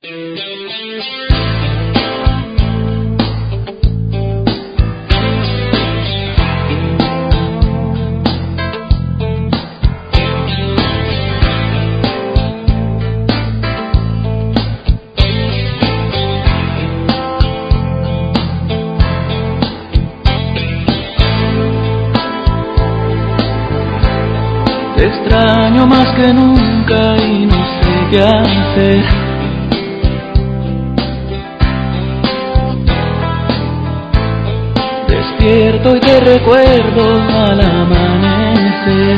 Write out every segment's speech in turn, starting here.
Te extraño más que nunca y no sé qué hacer. Despierto y te recuerdo al amanecer.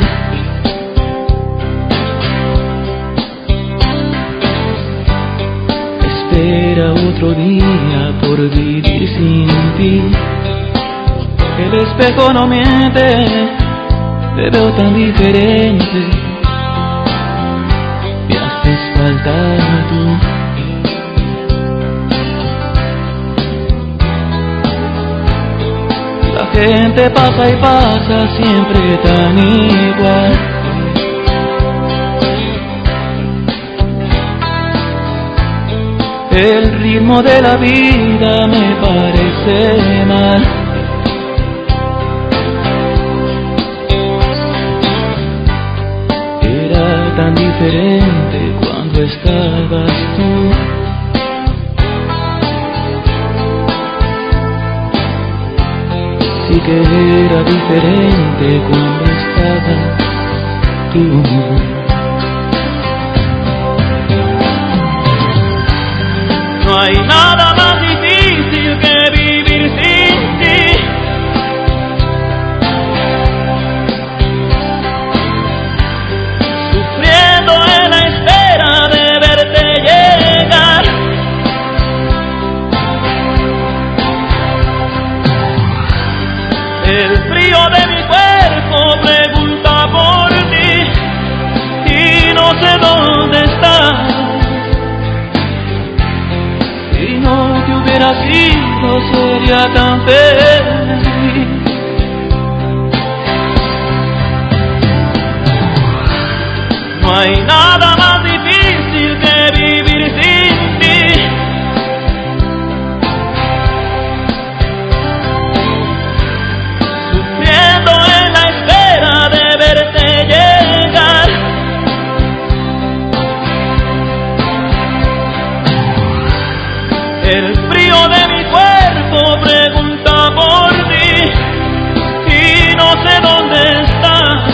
Espera otro día por vivir sin ti. El espejo no miente, te veo tan diferente, me haces falta tú. La gente pasa y pasa siempre tan igual. El ritmo de la vida me parece mal. Tan diferente cuando estabas tú. Sí que era diferente cuando estabas tú. No hay nada más difícil que vivir sin ti. El frío de mi cuerpo pregunta por ti y no sé dónde estás. Si no te hubieras ido sería tan feliz. No hay nada más difícil que vivir sin ti. El frío de mi cuerpo pregunta por ti y no sé dónde estás.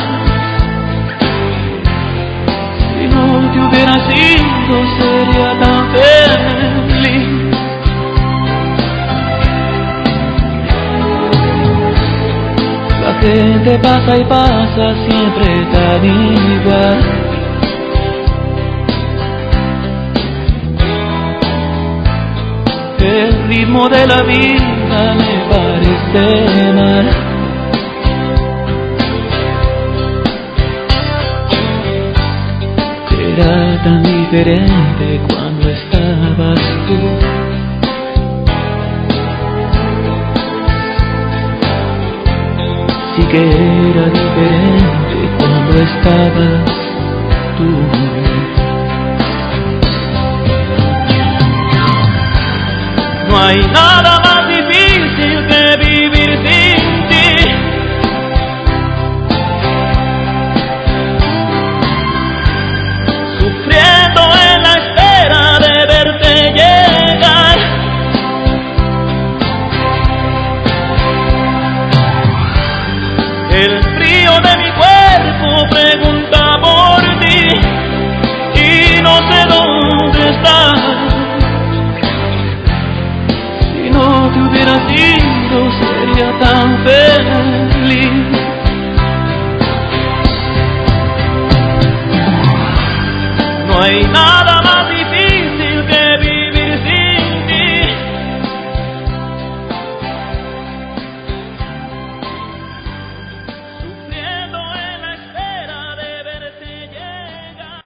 Si no te hubieras ido sería tan feliz. La gente pasa y pasa siempre tan igual. El ritmo de la vida me parece mal. Era tan diferente cuando estabas tú. Sí que era diferente cuando estabas tú. No hay nada más difícil que vivir sin ti. Sufriendo en la espera de verte llegar. El frío de mi cuerpo pregunta por ti y no sé dónde estás. Si no te hubieras ido sería tan feliz.